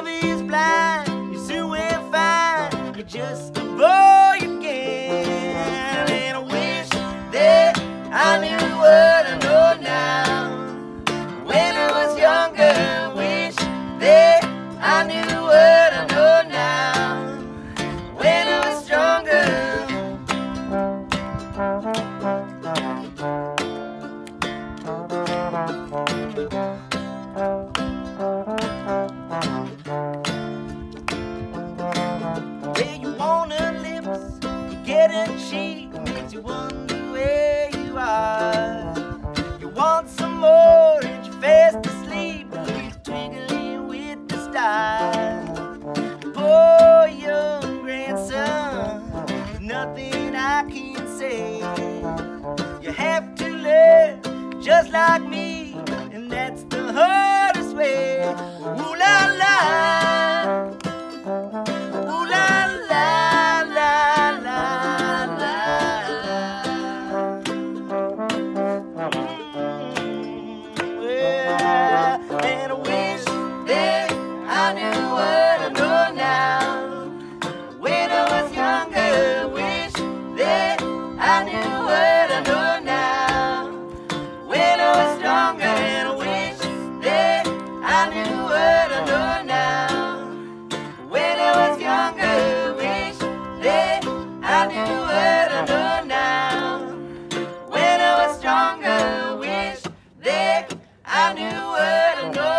love is blind, you soon will find you're just a boy again. And I wish that I knew what I know now. When I was younger, wish that I knew what I know now. When I was stronger. Where you want her lips, you get her cheek, makes you wonder where you are. You want some more, and you're fast asleep, you're twinkling with the stars. Poor young grandson, nothing I can say. You have to learn just like me, and that's the hardest way. Ooh la la, ooh la la la la la. Well, and I wish that I knew what I know now. When I was younger, wish that I knew what I know now. When I was stronger, and I wish that I knew what I know now. When I was younger, wish that I knew what I know now. When I was stronger, wish that I knew what I know.